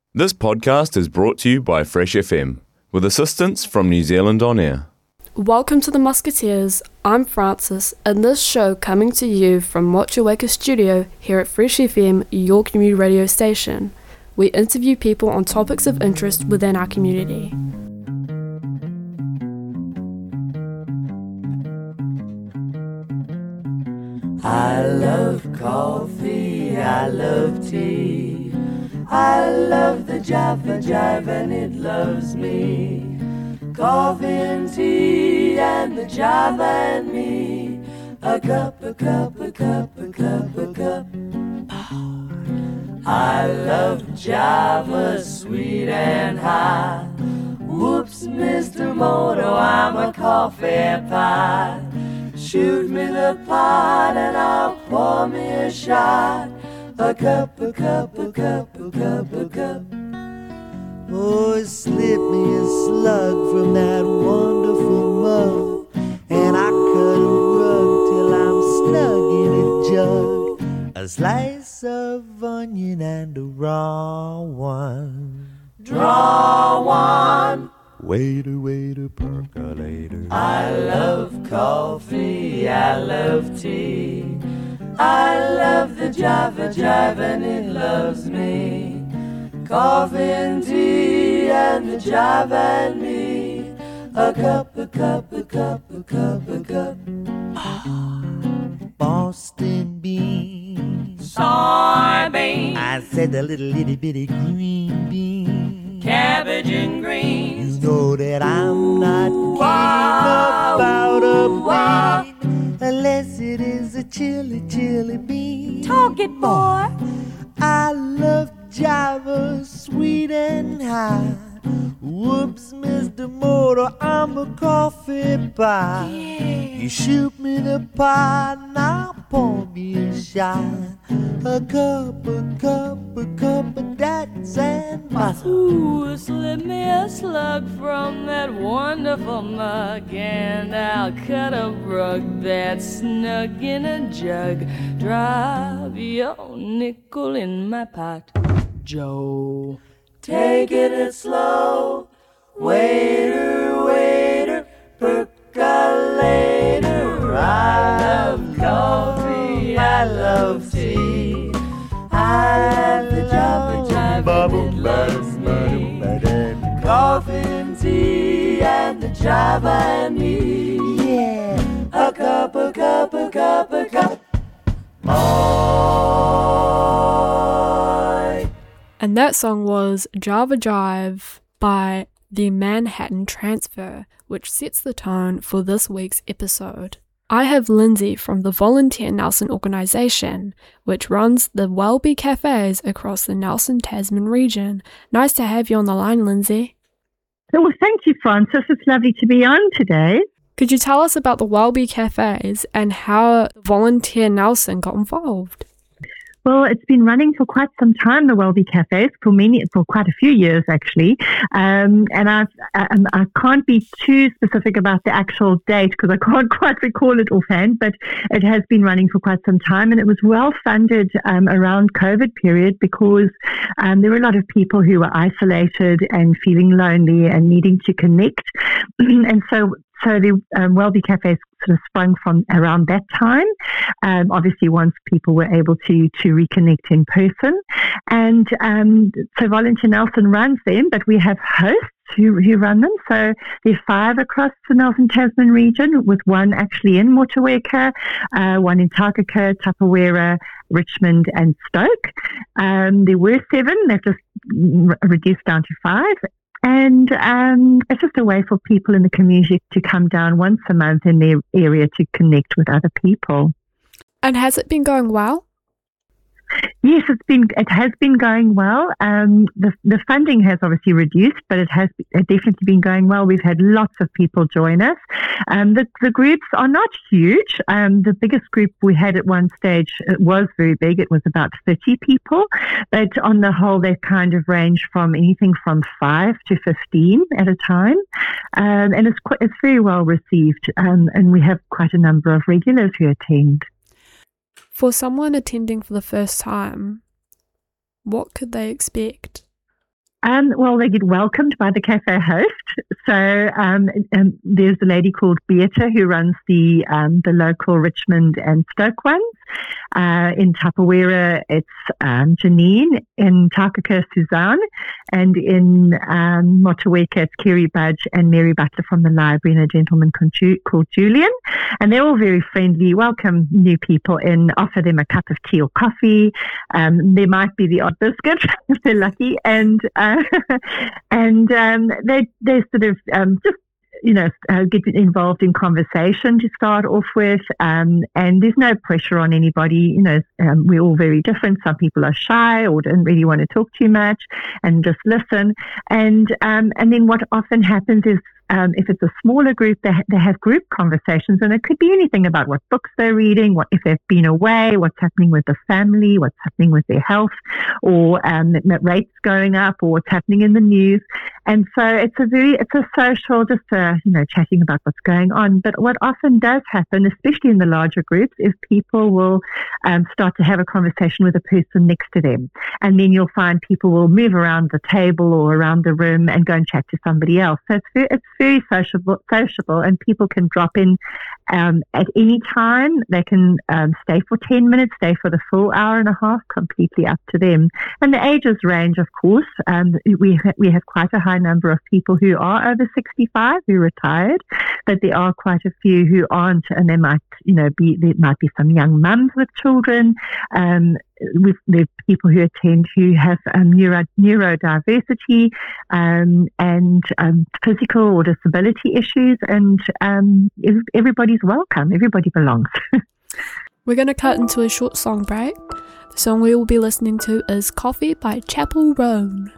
This podcast is brought to you by Fresh FM, with assistance from New Zealand On Air. Welcome to the Musketeers. I'm Francis, and this show coming to you from Motueka Studio here at Fresh FM, your community radio station. We interview people on topics of interest within our community. I love coffee, I love tea, I love the Java Jive and it loves me. Coffee and tea and the Java and me, a cup, a cup, a cup, a cup, a cup. I love Java, sweet and high. Whoops, Mr. Moto, I'm a coffee pie. Shoot me the pot and I'll pour me a shot. A cup, a cup, a cup, a cup, a cup. Oh, slip me a slug from that wonderful mug, and I cut a rug till I'm snug in a jug. A slice of onion and a raw one. Draw one. Waiter, waiter, percolator. I love coffee, I love tea, I love the Java Jive and it loves me. Coffee and tea and the Java and me, a cup, a cup, a cup, a cup, a cup. Boston beans, soybeans, I said a little itty bitty green bean, cabbage and greens. You know that I'm not keen about a bean unless it is a chili, chili bean. Talk it, boy. I love Java, sweet and high. Whoops, Mr. Motor, I'm a coffee pie. Yeah. You shoot me the pot and I'll pour me a shot. A cup, a cup, a cup of that's and butter. Ooh, slip me a slug from that wonderful mug, and I'll cut a rug that's snug in a jug. Drop your nickel in my pot, Joe. Taking it slow, waiter, waiter, percolator. I love coffee, I love tea, I love the Java Jive and it loves me. Coffee and tea and the Java and me, yeah. A cup, a cup, a cup, a cup. And that song was Java Jive by the Manhattan Transfer, which sets the tone for this week's episode. I have Lindsay from the Volunteer Nelson organisation, which runs the Welby Cafes across the Nelson Tasman region. Nice to have you on the line, Lindsay. Well, thank you, Francis. It's lovely to be on today. Could you tell us about the Welby Cafes and how Volunteer Nelson got involved? Well, it's been running for quite some time, the Welby Cafes, for quite a few years actually. And I can't be too specific about the actual date because I can't quite recall it offhand, but it has been running for quite some time, and it was well funded around COVID period because there were a lot of people who were isolated and feeling lonely and needing to connect. And so the Welby Cafes sort of sprung from around that time. Obviously, once people were able to reconnect in person, and so Volunteer Nelson runs them, but we have hosts who run them. So there's 5 across the Nelson Tasman region, with one actually in Motueka, one in Takaka, Tapawera, Richmond, and Stoke. There were 7; they've just reduced down to 5. And it's just a way for people in the community to come down once a month in their area to connect with other people. And has it been going well? Yes, it has been going well. The funding has obviously reduced, but it has definitely been going well. We've had lots of people join us. The groups are not huge. The biggest group we had at one stage, it was very big. It was about 30 people, but on the whole, they kind of range from anything from 5 to 15 at a time. And it's very well received. And we have quite a number of regulars who attend. For someone attending for the first time, what could they expect? Well, they get welcomed by the cafe host. So there's a lady called Beata who runs the local Richmond and Stoke ones. In Tapawera, it's Janine. In Takaka, Suzanne. And in Motueka, it's Kerry Budge and Mary Butler from the library and a gentleman called Julian. And they're all very friendly, welcome new people in, offer them a cup of tea or coffee. There might be the odd biscuit if they're lucky. And they sort of just get involved in conversation to start off with, and there's no pressure on anybody. We're all very different. Some people are shy or don't really want to talk too much and just listen. And then what often happens is, if it's a smaller group, they have group conversations, and it could be anything about what books they're reading, what if they've been away, what's happening with the family, what's happening with their health, or rates going up, or what's happening in the news. And so it's a social, just chatting about what's going on. But what often does happen, especially in the larger groups, is people will start to have a conversation with a person next to them, and then you'll find people will move around the table or around the room and go and chat to somebody else. So it's very sociable, and people can drop in at any time. They can stay for 10 minutes, stay for the full hour and a half, completely up to them. And the ages range, of course. We have quite a high number of people who are over 65 who retired, but there are quite a few who aren't, and there might be some young mums with children. With people who attend who have neurodiversity and physical or disability issues, and everybody's welcome. Everybody belongs. We're going to cut into a short song break. The song we will be listening to is Coffee by Chapel Roan.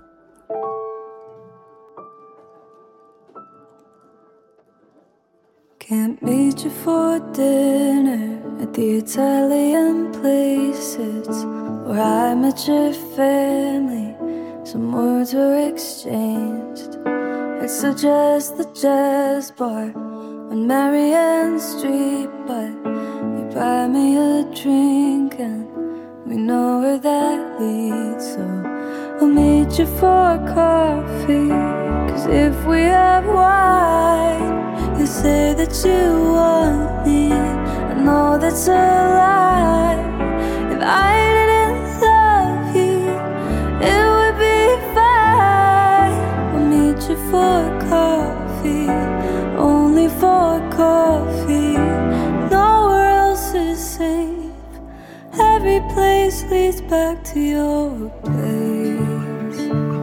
Can't meet you for dinner at the Italian places where I met your family. Some words were exchanged. It's just the jazz bar on Marianne Street, but you buy me a drink and we know where that leads. So I'll meet you for coffee, 'cause if we have wine, you say that you want me. I know that's a lie. If I didn't love you, it would be fine. I'll meet you for coffee, only for coffee. Nowhere else is safe. Every place leads back to your place.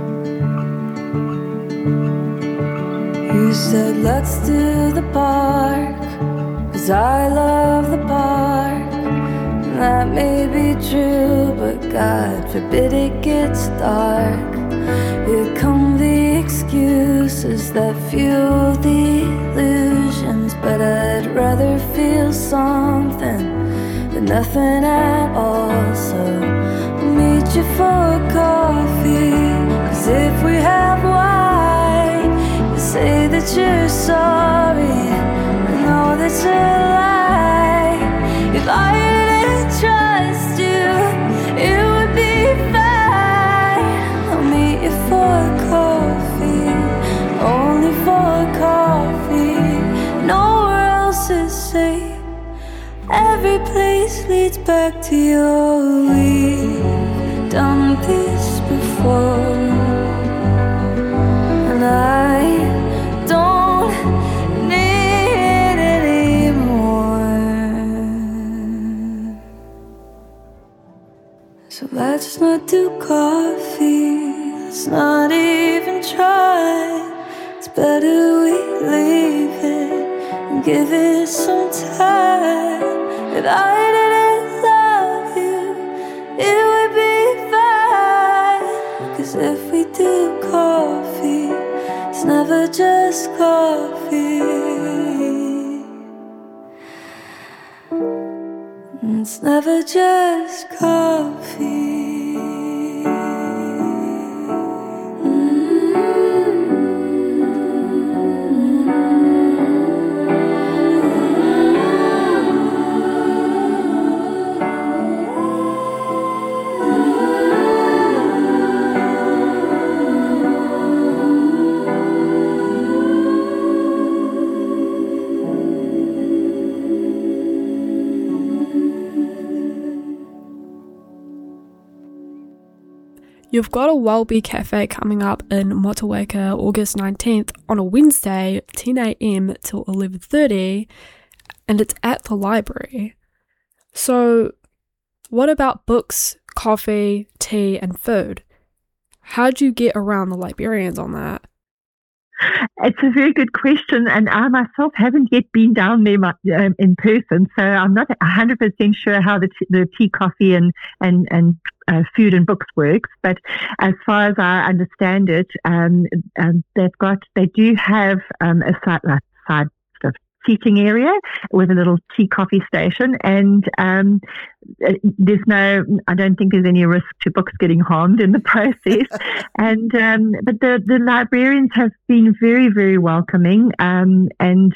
You said let's do the park, 'cause I love the park. And that may be true, but God forbid it gets dark. Here come the excuses that fuel the illusions, but I'd rather feel something than nothing at all. So I'll meet you for coffee, 'cause if we have wine, you say that you're sorry. I know that's a lie. If I didn't trust you, it would be fine. I'll meet you for coffee, only for coffee. Nowhere else is safe. Every place leads back to your. We've done this before, and I don't need it anymore. So let's not do coffee. Let's not even try. It's better we leave it and give it some time. If I didn't love you, it would be fine. 'Cause if we do coffee, it's never just coffee. It's never just coffee. You've got a Welby Cafe coming up in Motueka August 19th on a Wednesday, 10 a.m. till 11:30, and it's at the library. So what about books, coffee, tea, and food? How'd you get around the librarians on that? It's a very good question, and I myself haven't yet been down there in person, so I'm not 100% sure how the tea, coffee, and food and books works. But as far as I understand it, they do have a side sort of seating area with a little tea coffee station, and I don't think there's any risk to books getting harmed in the process. And but the librarians have been very, very welcoming, and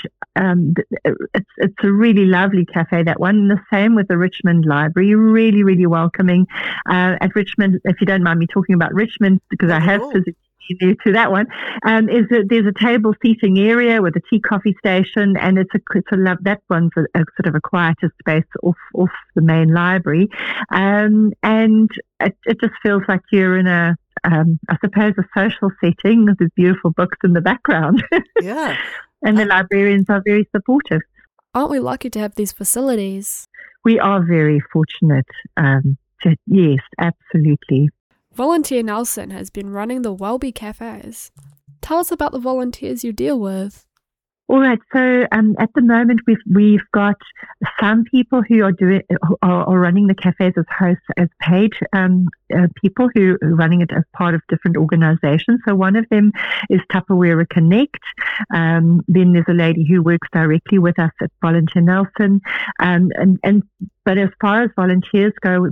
it's a really lovely cafe, that one. And the same with the Richmond Library, really, really welcoming. At Richmond, if you don't mind me talking about Richmond, because I have physically there to that one, there's a table seating area with a tea coffee station, and that one's a sort of a quieter space off the main library, and it just feels like you're in I suppose a social setting with these beautiful books in the background. Yeah. And the librarians are very supportive. Aren't we lucky to have these facilities? We are very fortunate. Yes, absolutely. Volunteer Nelson has been running the Welby Cafes. Tell us about the volunteers you deal with. All right. So at the moment, we've got some people who are running the cafes as hosts, as paid people who are running it as part of different organisations. So one of them is Tupperware Connect. Then there's a lady who works directly with us at Volunteer Nelson. But as far as volunteers go,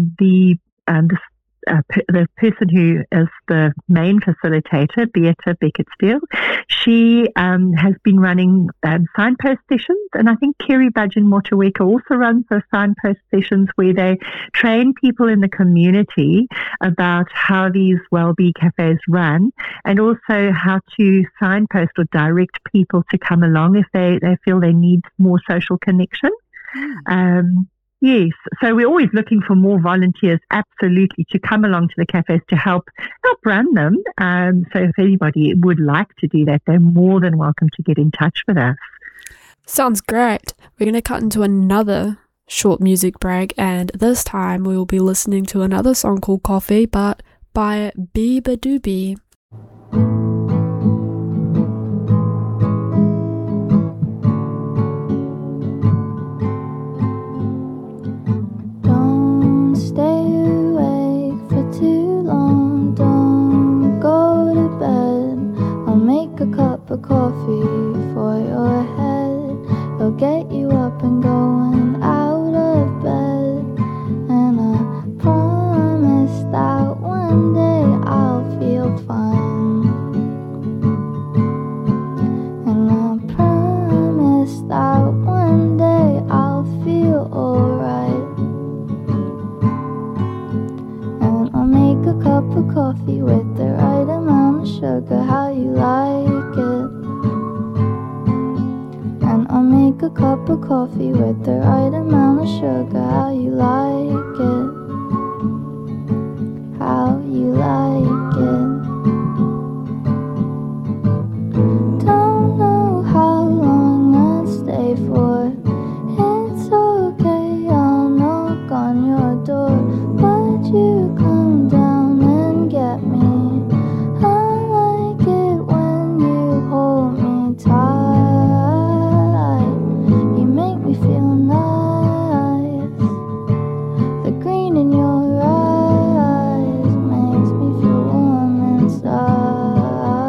the person who is the main facilitator, Beata Beckett-Steele, she has been running signpost sessions, and I think Kerry Budge in Motueka also runs those signpost sessions where they train people in the community about how these Welby cafes run, and also how to signpost or direct people to come along if they feel they need more social connection. Yes, so we're always looking for more volunteers, absolutely, to come along to the cafes to help run them. So if anybody would like to do that, they're more than welcome to get in touch with us. Sounds great. We're going to cut into another short music break, and this time we will be listening to another song called Coffee, but by Beabadoobee. Coffee for your head, it'll get you up and going out of bed. And I promise that one day I'll feel fine. And I promise that one day I'll feel alright. And I'll make a cup of coffee with the right amount of sugar, how you like it. I'll make a cup of coffee with the right amount of sugar, how you like it, how you like it. Don't know how long I'll stay for, it's okay, I'll knock on your door. Would you come down and get me? I like it when you hold me tight. Feel nice. The green in your eyes makes me feel warm inside.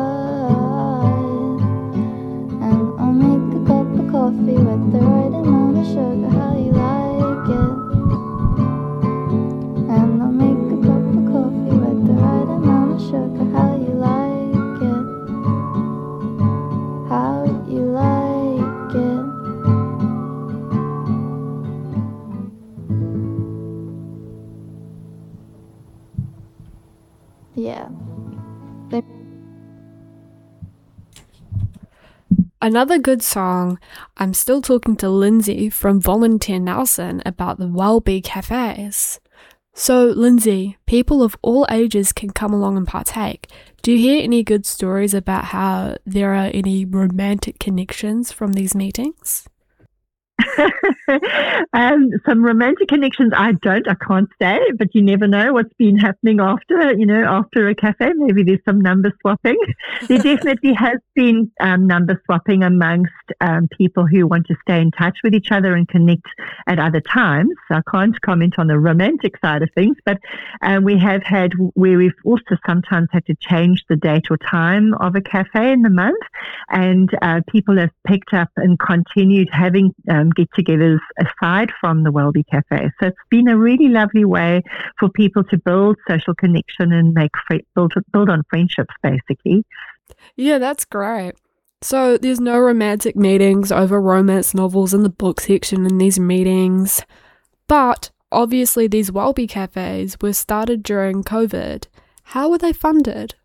And I'll make a cup of coffee with the right amount of sugar, how you like it. And I'll make a cup of coffee with the right amount of sugar, how you like it, how you like it. Yeah. Another good song. I'm still talking to Lindsay from Volunteer Nelson about the Welby Cafes. So, Lindsay, people of all ages can come along and partake. Do you hear any good stories about how there are any romantic connections from these meetings? Some romantic connections I can't say, but you never know what's been happening after a cafe. Maybe there's some number swapping. There definitely has been number swapping amongst people who want to stay in touch with each other and connect at other times. So I can't comment on the romantic side of things, but we have had where we've also sometimes had to change the date or time of a cafe in the month, and people have picked up and continued having get-togethers aside from the Welby Cafe. So it's been a really lovely way for people to build social connection and build on friendships, basically. Yeah, that's great. So there's no romantic meetings over romance novels in the book section in these meetings, but obviously these Welby cafes were started during COVID. How were they funded?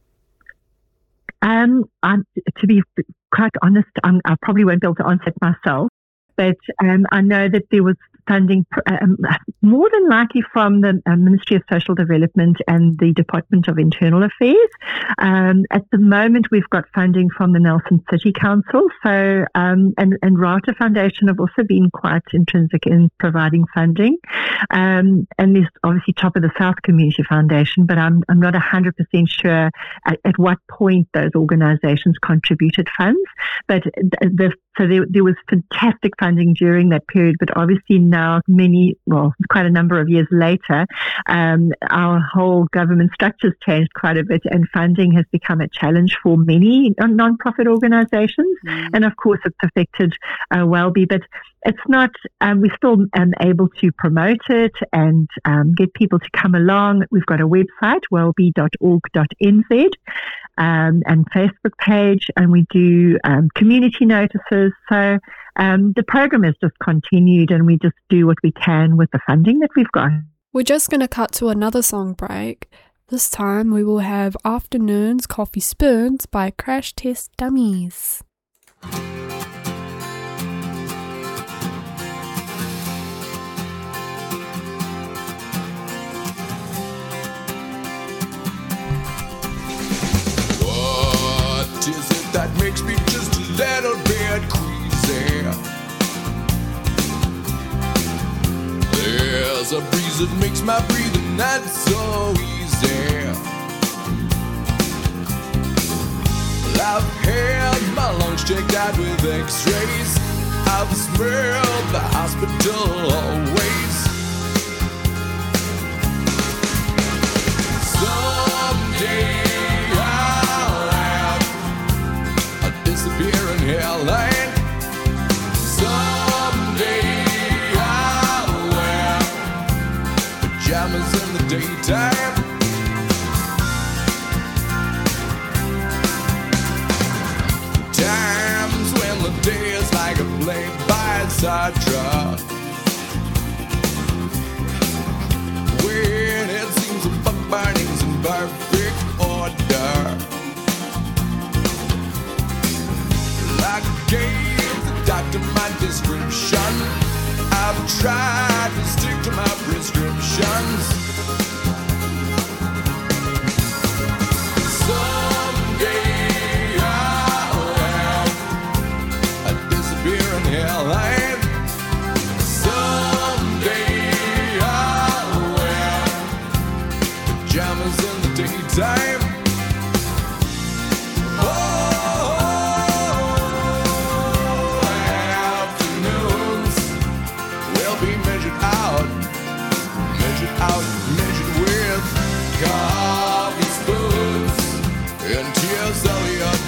To be quite honest, I probably won't be able to answer it myself. But I know that there was funding more than likely from the Ministry of Social Development and the Department of Internal Affairs. At the moment, we've got funding from the Nelson City Council. So, and Rata Foundation have also been quite intrinsic in providing funding. And there's obviously Top of the South Community Foundation, but I'm not 100% sure at what point those organizations contributed funds. But there was fantastic funding during that period, but obviously now quite a number of years later, our whole government structure's changed quite a bit, and funding has become a challenge for many non-profit organizations. And of course, it's affected Welby, but it's not, we're still able to promote it and get people to come along. We've got a website, welby.org.nz, and Facebook page, and we do community notices. So the program has just continued, and we just do what we can with the funding that we've got. We're just going to cut to another song break. This time we will have Afternoons Coffee Spoons by Crash Test Dummies. What is it that makes me just a little bit queasy? There's a breeze that makes my breathing not so easy. Well, I've had my lungs checked out with x-rays. I've smelled the hospital always. Someday I'll have a disappearing hairline. Someday I'll wear pajamas in the daytime. Times when the day is like a play-by-side truck, when it seems the buck burning's in perfect order. Like I gave the doctor my description, I've tried to stick to my prescriptions. Someday I'll have a disappearing hairline. Someday I'll wear pajamas in the daytime. Afternoons will be measured out, measured with coffee spoons and T.S. Eliot.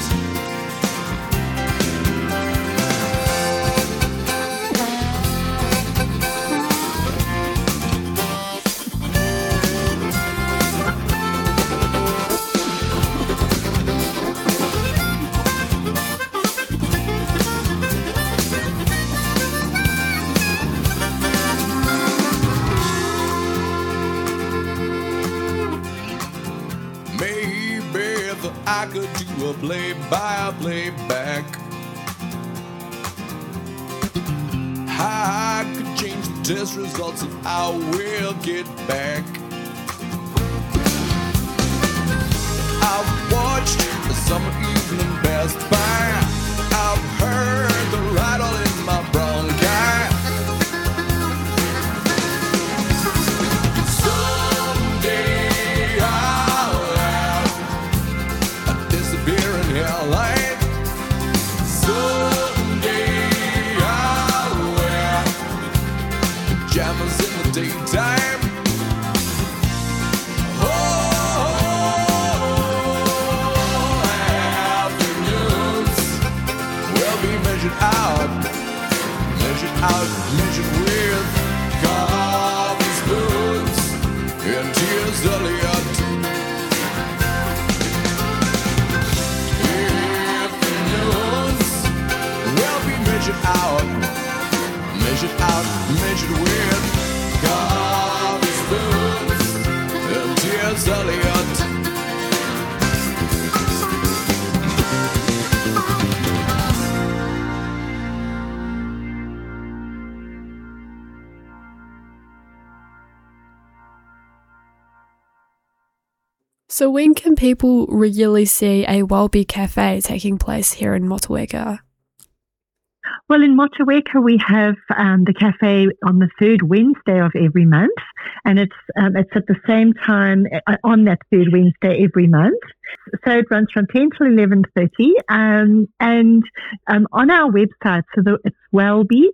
I could do a play-by-playback. I could change the test results of how we'll get back. I've watched the summer evening pass by. I've heard the rattle in my bronchi. Someday I'll have a disappearing hairline. Someday I'll wear pajamas in the daytime. Measured with coffee spoons and tears Elliott. Afternoons will be measured with coffee spoons and tears Elliott. So when can people regularly see a Welby Cafe taking place here in Motueka? Well, in Motueka, we have the cafe on the third Wednesday of every month, and it's at the same time on that third Wednesday every month. So it runs from 10 to 11:30, and on our website, so it's Welby,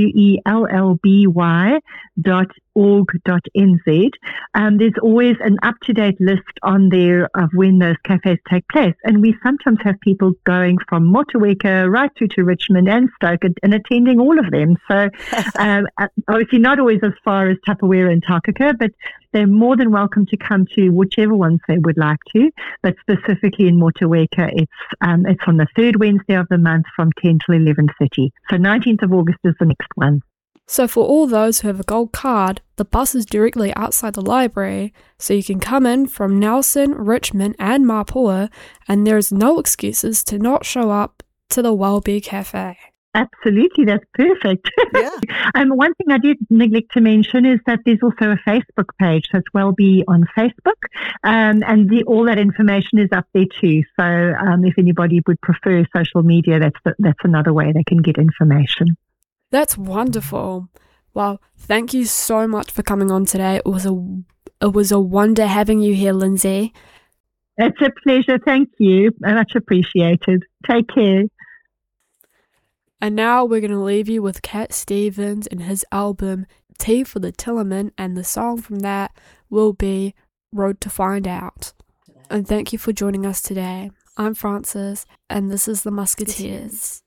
WELLBY.org.nz. There's always an up-to-date list on there of when those cafes take place, and we sometimes have people going from Motueka right through to Richmond and Stoke and attending all of them. So obviously not always as far as Tapawera and Takaka, but they're more than welcome to come to whichever ones they would like to. But specifically in Motueka, it's on the third Wednesday of the month from 10 to 11:30. So 19th of August is the next one. So for all those who have a gold card, the bus is directly outside the library, so you can come in from Nelson, Richmond and Mapua, and there is no excuses to not show up to the Welby Cafe. Absolutely, that's perfect. Yeah. One thing I did neglect to mention is that there's also a Facebook page, so it's Welby on Facebook, and all that information is up there too. So if anybody would prefer social media, that's another way they can get information. That's wonderful. Well, thank you so much for coming on today. It was a wonder having you here, Lindsay. It's a pleasure. Thank you. Much appreciated. Take care. And now we're going to leave you with Cat Stevens and his album Tea for the Tillerman, and the song from that will be Road to Find Out. And thank you for joining us today. I'm Frances, and this is The Musketeers.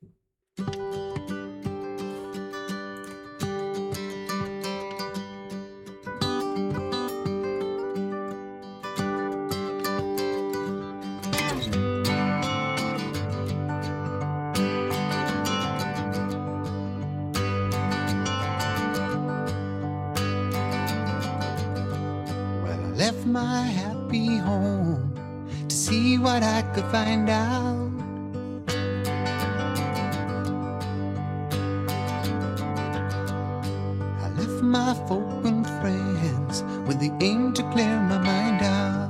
Left my happy home to see what I could find out. I left my folk and friends with the aim to clear my mind out.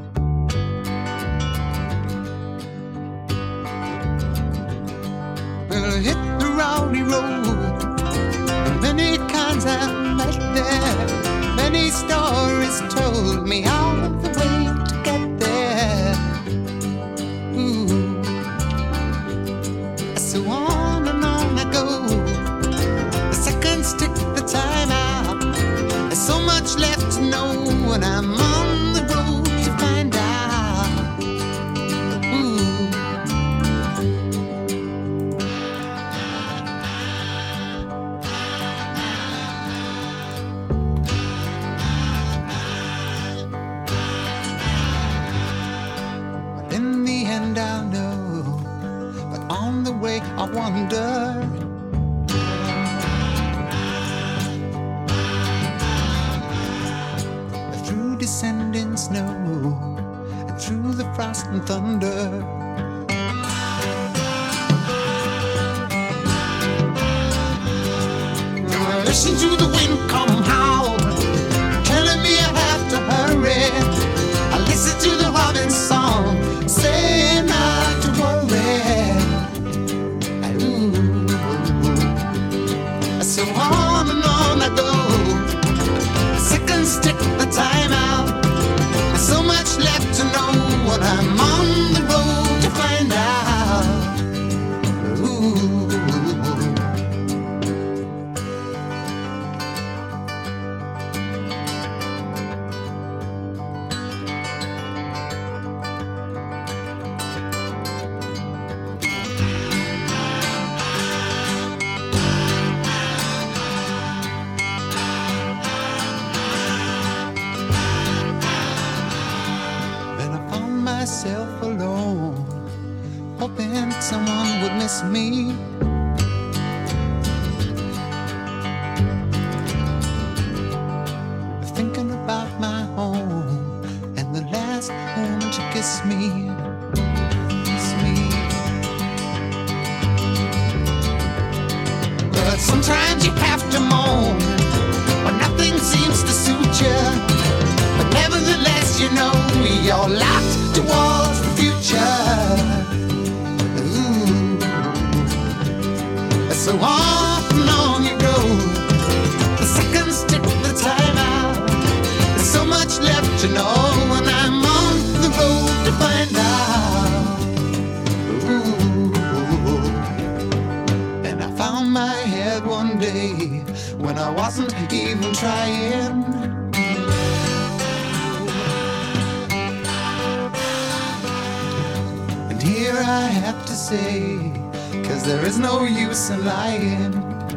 Well, I hit the rowdy road, and many kinds I met there. Many stories told me all of the way to get there. Ooh. So on and on I go. The seconds tick the time out. There's so much left to know when I'm on the road to find out. Ooh. I'll know, but on the way I wonder. Through descending snow and through the frost and thunder, the Listen to the wind come howl, telling me I have to hurry. I listen to the robin's song, saying not to worry. Ooh. So on and on I go, seconds tick the time out. There's so much left to know when I'm on the road to find out. Ooh. Myself alone, hoping someone would miss me. Thinking about my home and the last home to kiss me. Kiss me. But sometimes you have to moan when nothing seems to suit you. But nevertheless, you know you're locked towards the future. Ooh. So on and on you go. The seconds tick the time out. There's so much left to know when I'm on the road to find out. Ooh. And I found my head one day when I wasn't even trying. Here I have to say, 'cause there is no use in lying.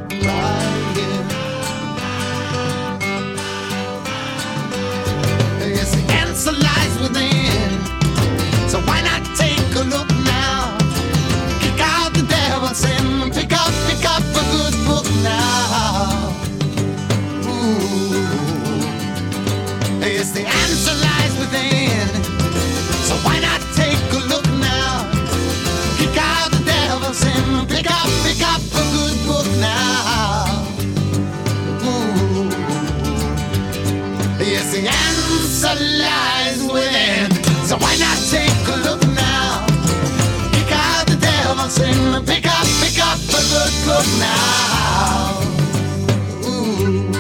Yes, the answer lies within, so why not take a look now? Kick out the devil's sin, pick up a good book now. Ooh. Yes, the answer lies within, so why not take a look now? Kick out the devil's sin, pick up a good book now. Ooh. Yes, the answer lies within, so why not take a look now? Kick out the devil's sin, pick up a good book now. Ooh.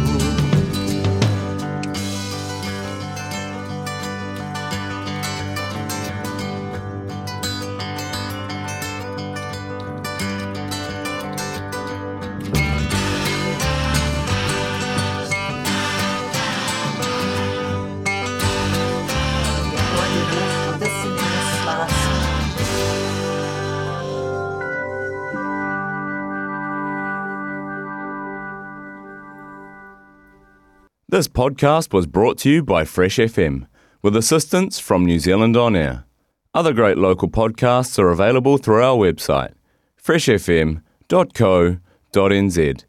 This podcast was brought to you by Fresh FM, with assistance from New Zealand On Air. Other great local podcasts are available through our website, freshfm.co.nz.